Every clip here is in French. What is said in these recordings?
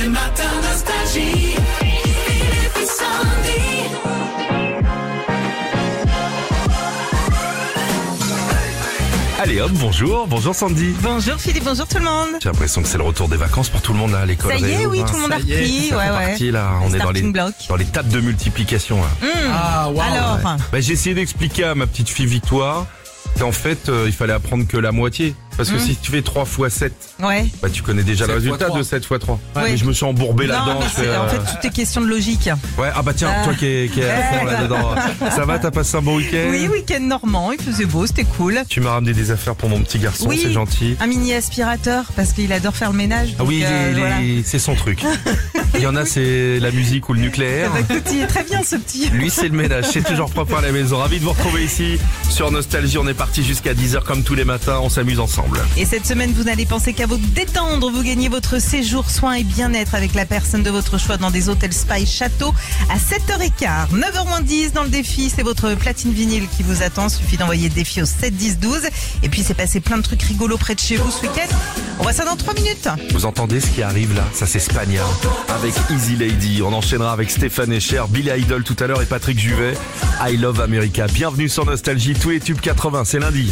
les matins nostalgie. Philippe et Sandy. Allez hop, bonjour Sandy. Bonjour Philippe, bonjour tout le monde. J'ai l'impression que c'est le retour des vacances pour tout le monde là à l'école. Ça y est, oui, hein. tout le monde a Ça y est, repris. c'est Ouais. reparti, là. On est dans les tables de multiplication là. Ah, waouh. Alors, Bah, j'ai essayé d'expliquer à ma petite fille Victoire qu'en fait il fallait apprendre que la moitié. Parce que si tu fais 3 x 7, ouais. bah tu connais déjà le 7 résultat fois 3. de 7 x 3. Ouais. Mais je me suis embourbé Non, là-dedans. mais je fais, en fait, tout est question de logique. Ouais, ah bah tiens, toi qui es à fond là-dedans. Ça va, t'as passé un bon week-end? Oui, week-end normand, il faisait beau, c'était cool. Tu m'as ramené des affaires pour mon petit garçon, Oui. c'est gentil. Un mini aspirateur, parce qu'il adore faire le ménage. Ah oui, donc, voilà. c'est son truc. Il y en a, c'est la musique ou le nucléaire. Bah, écoute, il est très bien ce petit. Lui, c'est le ménage. C'est toujours propre à la maison. Ravi de vous retrouver ici sur Nostalgie. On est parti jusqu'à 10h comme tous les matins. On s'amuse ensemble. Et cette semaine, vous n'allez penser qu'à vous détendre. Vous gagnez votre séjour soins et bien-être avec la personne de votre choix dans des hôtels spa et châteaux à 7h15. 9h10 dans le défi. C'est votre platine vinyle qui vous attend. Suffit d'envoyer défi au 7 10 12. Et puis, c'est passé plein de trucs rigolos près de chez vous ce week-end. On voit ça dans 3 minutes. Vous entendez ce qui arrive là? Ça, c'est Spagna. Avec Easy Lady. On enchaînera avec Stéphane Echer, Billy Idol tout à l'heure et Patrick Juvet. I Love America. Bienvenue sur Nostalgie. Tous les tubes 80. C'est lundi.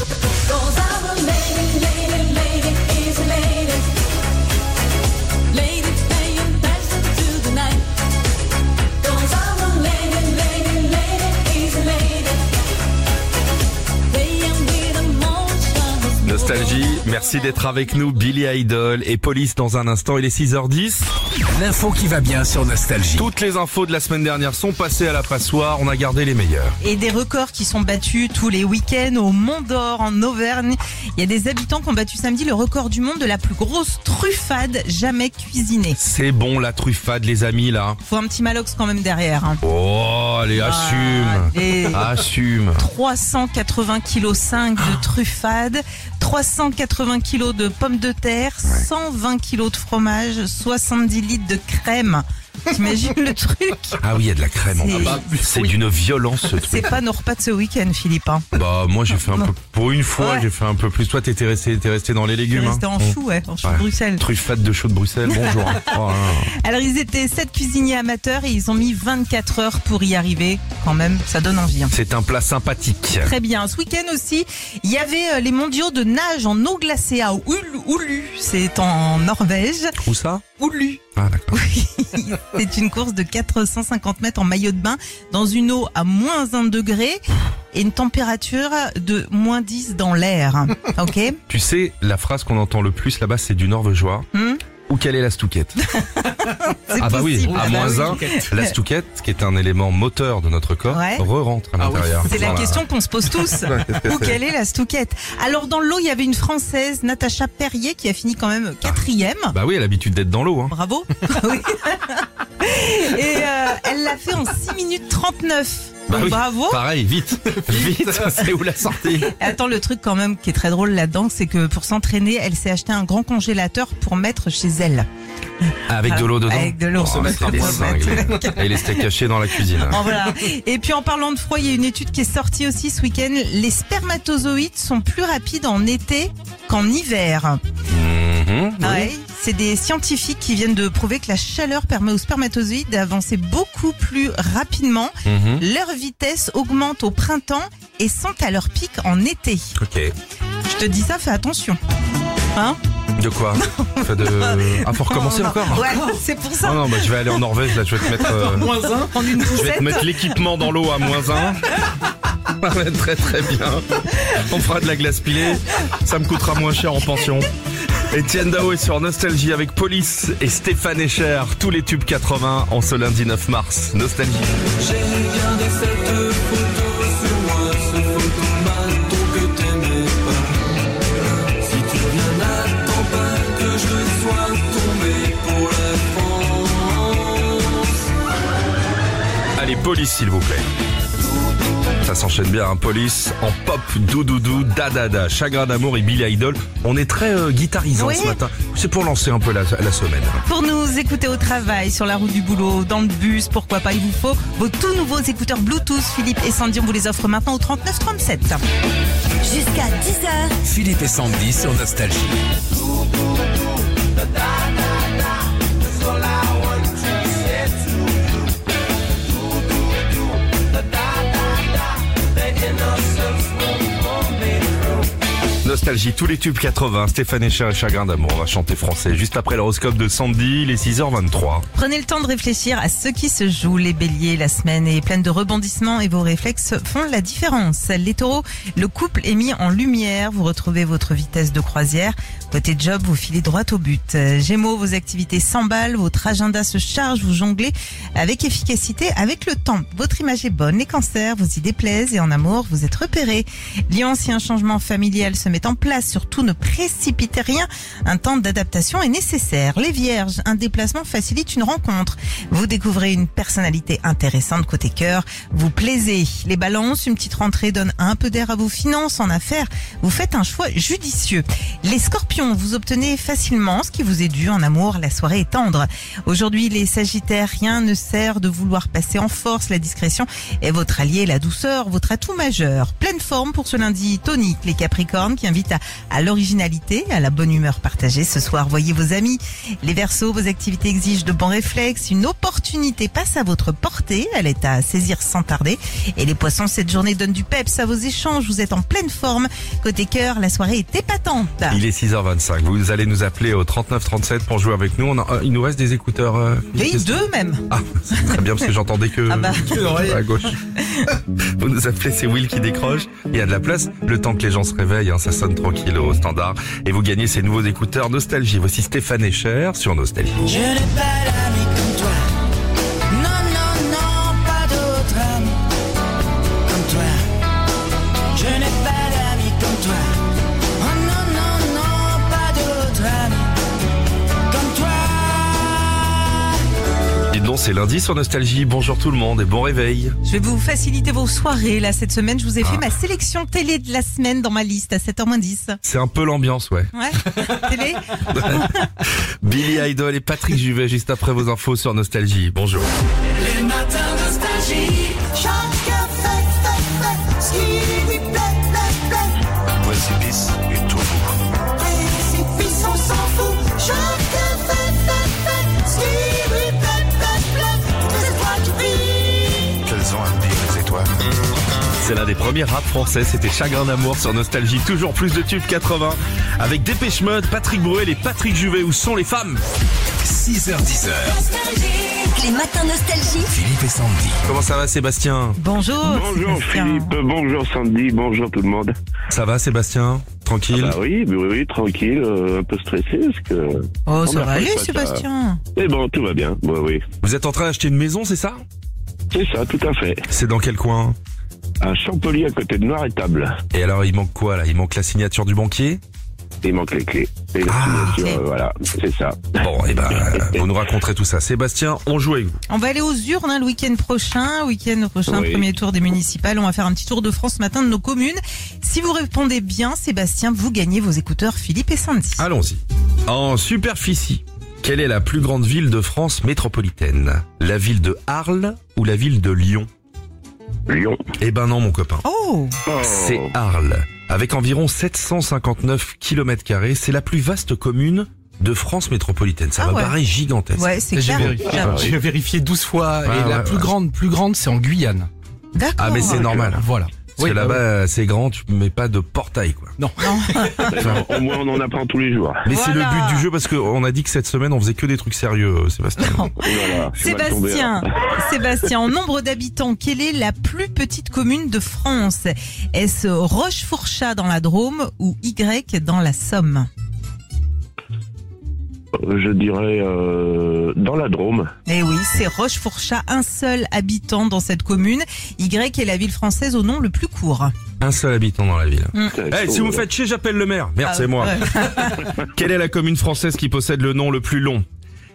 Nostalgie, merci d'être avec nous, Billy Idol et Police dans un instant, il est 6h10. L'info qui va bien sur Nostalgie. Toutes les infos de la semaine dernière sont passées à la passoire, on a gardé les meilleures. Et des records qui sont battus tous les week-ends au Mont d'Or en Auvergne. Il y a des habitants qui ont battu samedi le record du monde de la plus grosse truffade jamais cuisinée. C'est bon la truffade les amis là. Faut un petit malox quand même derrière. Hein. Oh, allez, assume. Et Assume. 380 kg 5 de truffade, 380 kg de pommes de terre, 120 kg de fromage, 70 litres de crème. T'imagines le truc? Ah oui, il y a de la crème en C'est- plus. C'est d'une violence ce C'est truc. pas nos repas de ce week-end, Philippe. Hein. Bah moi j'ai fait un peu, pour une fois Ouais. j'ai fait un peu plus. Toi t'es resté dans les légumes. C'était en chou, en chou de Bruxelles. Truffade de chou de Bruxelles, bonjour. Oh, là, là. Alors ils étaient 7 cuisiniers amateurs et ils ont mis 24 heures pour y arriver. Quand même, ça donne envie. Hein. C'est un plat sympathique. Très bien. Ce week-end aussi, il y avait les mondiaux de nage en eau glacée à Oulu. C'est en Norvège. Où ça? Oulu. Ah d'accord. Oui, c'est une course de 450 mètres en maillot de bain dans une eau à moins 1 degré et une température de moins 10 dans l'air. Ok? Tu sais, la phrase qu'on entend le plus là-bas c'est du norvégeois. Où quelle est la stouquette? C'est Ah bah oui, possible. à Ah bah moins oui. 1, la stouquette, qui est un élément moteur de notre corps, Ouais. re-rentre à Ah oui. l'intérieur. C'est la Voilà. question qu'on se pose tous. Où quelle est la stouquette? Alors dans l'eau, il y avait une Française, Natacha Perrier, qui a fini quand même 4e. Bah oui, elle a l'habitude d'être dans l'eau. Hein. Bravo. Oui. Et elle l'a fait en 6 minutes 39. Bah Donc oui, bravo. Pareil, vite, vite, c'est où la sortie? Et attends, le truc quand même qui est très drôle là-dedans, c'est que pour s'entraîner, elle s'est acheté un grand congélateur pour mettre chez elle. Avec de l'eau dedans. Avec de l'eau. Oh, mais c'est des cinglés. Et les steaks cachés dans la cuisine. Oh, voilà. Et puis en parlant de froid, il y a une étude qui est sortie aussi ce week-end. Les spermatozoïdes sont plus rapides en été qu'en hiver. Mhm, oui. Ouais, c'est des scientifiques qui viennent de prouver que la chaleur permet aux spermatozoïdes d'avancer beaucoup plus rapidement. Mhm. Leur vitesse augmente au printemps et sont à leur pic en été. Ok. Je te dis ça, fais attention. Hein? De quoi? Fait de... Ah, faut recommencer Non, encore? Ouais, c'est pour ça. Oh non, bah je vais aller en Norvège, là, je vais te mettre... Moins 1. Prendre une Je vais poussette. te mettre l'équipement dans l'eau à moins 1. Très très bien. On fera de la glace pilée. Ça me coûtera moins cher en pension. Etienne Dao est sur Nostalgie avec Police et Stéphane Echer. Tous les tubes 80 en ce lundi 9 mars. Nostalgie. J'ai regardé cette photo sur moi, ce photomaton que t'aimais pas. Si tu reviens, n'attends pas que je sois tombé pour la France. Allez, Police s'il vous plaît. Ça s'enchaîne bien, hein. Police en pop, doudoudou, dadada, chagrin d'amour et Billy Idol. On est très guitarisant Oui. ce matin. C'est pour lancer un peu la semaine. Pour nous écouter au travail, sur la route du boulot, dans le bus, pourquoi pas, il vous faut vos tout nouveaux écouteurs Bluetooth. Philippe et Sandy, on vous les offre maintenant au 39 37. Jusqu'à 10h, Philippe et Sandy sur Nostalgie. Sola Nostalgie, tous les tubes 80, Stéphane Echer et Chagrin d'amour. On va chanter français juste après l'horoscope de Sandy, il est 6h23. Prenez le temps de réfléchir à ce qui se joue. Les béliers, la semaine est pleine de rebondissements et vos réflexes font la différence. Les taureaux, le couple est mis en lumière. Vous retrouvez votre vitesse de croisière. Côté job, vous filez droit au but. Gémeaux, vos activités s'emballent. Votre agenda se charge. Vous jonglez avec efficacité avec le temps. Votre image est bonne. Les cancers, vos idées plaisent et en amour, vous êtes repérés. Lion, si un changement familial se met en place, surtout ne précipitez rien. Un temps d'adaptation est nécessaire. Les vierges, un déplacement facilite une rencontre. Vous découvrez une personnalité intéressante côté cœur. Vous plaisez. Les balances, une petite rentrée donne un peu d'air à vos finances. En affaires, vous faites un choix judicieux. Les scorpions, vous obtenez facilement ce qui vous est dû. En amour, la soirée est tendre. Aujourd'hui, les sagittaires, rien ne sert de vouloir passer en force. La discrétion est votre allié, la douceur, votre atout majeur. Pleine forme pour ce lundi tonique. Les capricornes qui invitent à l'originalité, à la bonne humeur partagée. Ce soir, voyez vos amis. Les verseaux, vos activités exigent de bons réflexes. Une opportunité passe à votre portée. Elle est à saisir sans tarder. Et les poissons, cette journée donne du peps à vos échanges. Vous êtes en pleine forme. Côté cœur, la soirée est épatante. Il est 6h25, vous allez nous appeler au 3937 pour jouer avec nous. Il nous reste des écouteurs. Oui, deux même. Ah, c'est très bien parce que j'entendais que Ah bah. à gauche. Vous nous appelez, c'est Will qui décroche. Il y a de la place, le temps que les gens se réveillent, hein, ça sonne tranquille au standard. Et vous gagnez ces nouveaux écouteurs Nostalgie. Voici Stéphane Echer sur Nostalgie. Je n'ai pas d'amis comme toi. Non, non, non, pas d'autre ami comme toi. Je n'ai pas d'amis comme toi. Oh non, non, non, pas d'autre ami comme toi. Dites donc, c'est lundi sur Nostalgie. Bonjour tout le monde et bon réveil. Je vais vous faciliter vos soirées. Là, cette semaine, je vous ai fait ma sélection télé de la semaine dans ma liste à 7h10. C'est un peu l'ambiance, ouais. Ouais, télé. Billy Idol et Patrick Juvet juste après vos infos sur Nostalgie. Bonjour. Les matins nostalgie. Chacun fait ce qui lui plaît. Précipice et tout. Précipice, on s'en fout. Chacun fait ce qui lui plaît. Les étoiles qui brillent. Quelles ont à dire les étoiles? C'est l'un des premiers rap français, c'était Chagrin d'amour sur Nostalgie. Toujours plus de tubes 80 avec Dépêche Mode, Patrick Bruel et Patrick Juvet. Où sont les femmes? 6h10. Les matins nostalgie. Philippe et Sandy. Comment ça va Sébastien? Bonjour. Bonjour Sébastien. Philippe, bonjour Sandy, bonjour tout le monde. Ça va Sébastien? Tranquille? Ah bah oui, tranquille, un peu stressé parce que... Oh, ça On a va fait aller, ça. Sébastien. Mais bon, tout va bien, oui. Vous êtes en train d'acheter une maison, c'est ça? C'est ça, tout à fait. C'est dans quel coin? À Champollier, à côté de Noir-Étable. Et alors il manque quoi là? Il manque la signature du banquier? Il manque les clés. Et la signature, ok. voilà, c'est ça. Bon, et ben, vous nous raconterez tout ça. Sébastien, on joue avec vous. On va aller aux urnes le week-end prochain. Oui. Premier tour des municipales. On va faire un petit tour de France ce matin de nos communes. Si vous répondez bien, Sébastien, vous gagnez vos écouteurs Philippe et Sandy. Allons-y. En superficie, quelle est la plus grande ville de France métropolitaine? La ville de Arles ou la ville de Lyon? Lyon. Eh ben non, mon copain. Oh, Oh. C'est Arles. Avec environ 759 km², c'est la plus vaste commune de France métropolitaine. Ça Ah me ouais. paraît gigantesque. ouais, c'est J'ai clair. vérifié. Clair. J'ai vérifié 12 fois Ouais, et la ouais, plus ouais. grande, c'est en Guyane. D'accord. Ah mais c'est normal. Voilà. Parce que là-bas, c'est grand, tu mets pas de portail, quoi. Non. Au moins, on en apprend tous les jours. Mais c'est le Voilà. but du jeu parce qu'on a dit que cette semaine, on faisait que des trucs sérieux, Sébastien. Voilà, je suis mal tombé, là. Sébastien, en nombre d'habitants, quelle est la plus petite commune de France? Est-ce Rochefourchat dans la Drôme ou Y dans la Somme? Je dirais dans la Drôme. Eh oui, c'est Rochefourchat, un seul habitant dans cette commune. Y est la ville française au nom le plus court. Un seul habitant dans la ville. C'est Si chaud, vous me faites chier, j'appelle le maire. Merde, Ah, c'est moi. ouais. Quelle est la commune française qui possède le nom le plus long?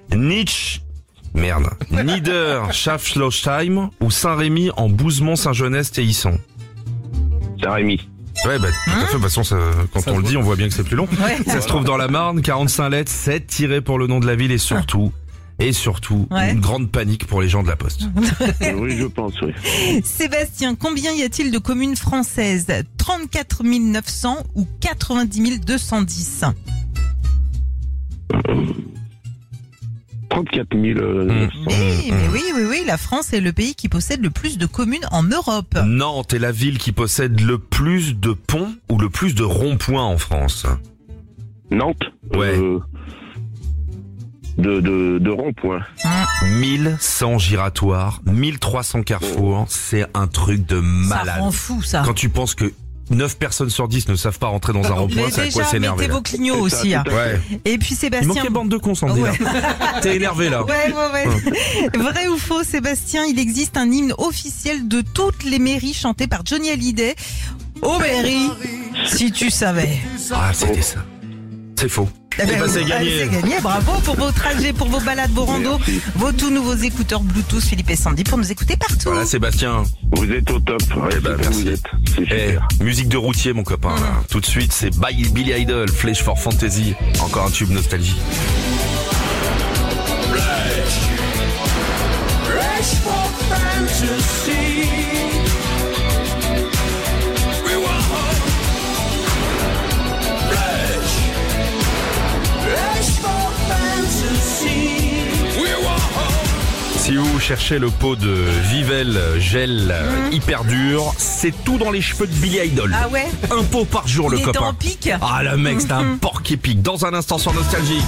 Nieder, Schafflosheim ou Saint-Rémy en Bouzemont, Saint-Genès, Téhisson? Saint-Rémy. Ouais, bah, tout à fait. De toute façon, quand Ça on se le dit, voit. on voit bien que c'est plus long. Ouais. Ça se trouve dans la Marne, 45 lettres, 7 tirés pour le nom de la ville et surtout, Ouais. une grande panique pour les gens de la Poste. Oui, je pense, oui. Sébastien, combien y a-t-il de communes françaises? 34 900 ou 90 210? 34 900. Mais oui, la France est le pays qui possède le plus de communes en Europe. Nantes est la ville qui possède le plus de ponts ou le plus de ronds-points en France. Nantes. Ouais. De rond-point. 1100 giratoires, 1300 carrefours, c'est un truc de malade. Ça rend fou, ça. Quand tu penses que 9 personnes sur 10 ne savent pas rentrer dans un rond-point, Mais c'est à quoi déjà, s'énerver. mettez là. vos clignots aussi. Hein. Ouais. Et puis Il Sébastien... manquait bande de cons, Sandy, là. T'es énervé, là. Ouais. Vrai ou faux, Sébastien, il existe un hymne officiel de toutes les mairies chanté par Johnny Hallyday. Oh mairie, si tu savais. Ah, c'était ça. C'est faux. Eh ben, c'est gagné. C'est gagné, bravo pour vos trajets, pour vos balades, vos randos, vos tout nouveaux écouteurs Bluetooth Philippe et Sandy pour nous écouter partout. Voilà, Sébastien. Vous êtes au top. Eh ben, merci. Vous êtes. C'est super. Musique de routier, mon copain. Là. Tout de suite, c'est Billy Idol, Flash for Fantasy. Encore un tube nostalgie. Flash for fantasy. We want Flash. Flash for fantasy. We want Si vous cherchez le pot de Vivel gel hyper dur, c'est tout dans les cheveux de Billy Idol. Ah ouais. Un pot par jour, le Il était copain. en pique. Ah, le mec, c'est un porc épique. Dans un instant sur Nostalgie.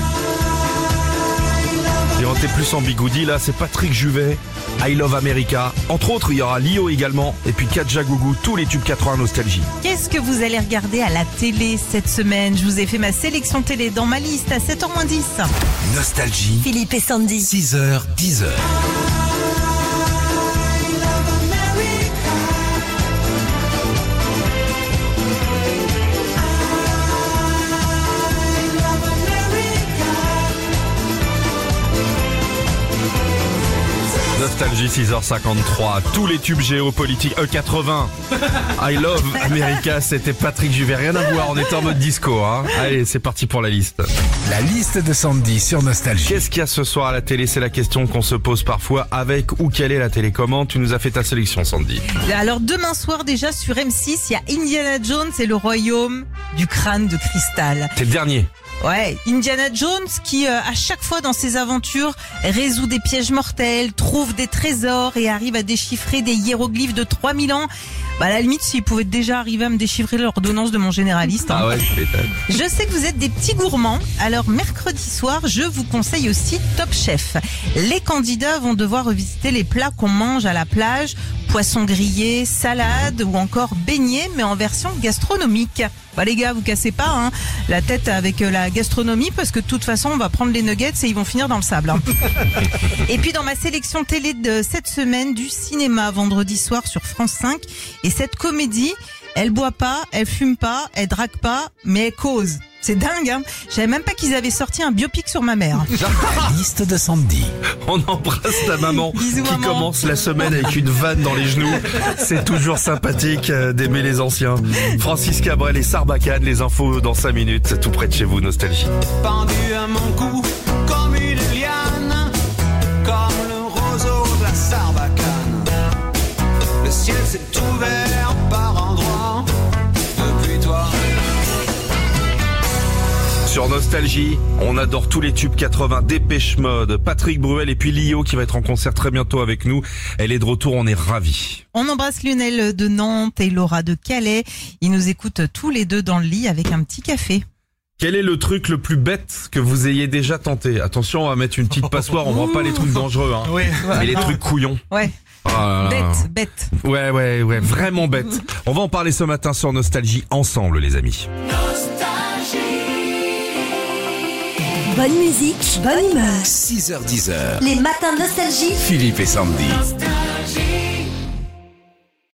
Et on était plus en bigoudi, là, c'est Patrick Juvet, I Love America. Entre autres, il y aura Lio également, et puis Kadja Gougou, tous les tubes 80 Nostalgie. Qu'est-ce que vous allez regarder à la télé cette semaine? Je vous ai fait ma sélection télé dans ma liste à 7h-10. Nostalgie, Philippe et Sandy. 6h, 10h. Nostalgie 6h53, tous les tubes géopolitiques, 80. I Love America, c'était Patrick Juvet, rien à voir, on était en mode disco. Hein. Allez, c'est parti pour la liste. La liste de Sandy sur Nostalgie. Qu'est-ce qu'il y a ce soir à la télé? C'est la question qu'on se pose parfois. Avec ou quelle est la télécommande? Tu nous as fait ta sélection, Sandy. Alors demain soir déjà sur M6, il y a Indiana Jones et le royaume du crâne de cristal. C'est le dernier. Ouais, Indiana Jones qui à chaque fois dans ses aventures résout des pièges mortels, trouve des trésors et arrive à déchiffrer des hiéroglyphes de 3000 ans. Bah à la limite s'il pouvait déjà arriver à me déchiffrer l'ordonnance de mon généraliste. Hein. Ah ouais, tu m'étonnes. Je sais que vous êtes des petits gourmands, alors mercredi soir, je vous conseille aussi Top Chef. Les candidats vont devoir revisiter les plats qu'on mange à la plage, poisson grillé, salade ou encore beignets, mais en version gastronomique. Bah les gars, vous cassez pas hein, la tête avec la gastronomie parce que de toute façon, on va prendre les nuggets et ils vont finir dans le sable. Hein. Et puis dans ma sélection télé de cette semaine, du cinéma vendredi soir sur France 5, et cette comédie, elle boit pas, elle fume pas, elle drague pas, mais elle cause. C'est dingue, hein. Je savais même pas qu'ils avaient sorti un biopic sur ma mère. La liste de Sandy. On embrasse ta maman Bisous, qui maman. commence la semaine avec une vanne dans les genoux. C'est toujours sympathique d'aimer les anciens. Francis Cabrel et Sarbacane, les infos dans 5 minutes, tout près de chez vous, Nostalgie. pendu à mon cou comme une liane, comme le roseau de la Sarbacane. Le ciel s'est ouvert par endroits depuis toi. Sur Nostalgie, on adore tous les tubes 80, Dépêche Mode, Patrick Bruel et puis Lio qui va être en concert très bientôt avec nous. Elle est de retour, on est ravis. On embrasse Lionel de Nantes et Laura de Calais. Ils nous écoutent tous les deux dans le lit avec un petit café. Quel est le truc le plus bête que vous ayez déjà tenté? Attention, on va mettre une petite passoire, on voit pas les trucs dangereux, hein. Oui. Mais les trucs couillons. Ouais, Ah là là. bête. Ouais, vraiment bête. On va en parler ce matin sur Nostalgie ensemble, les amis. Bonne musique, bonne humeur. 6h, 10h. Les matins nostalgie. Philippe et Sandy. Nostalgie.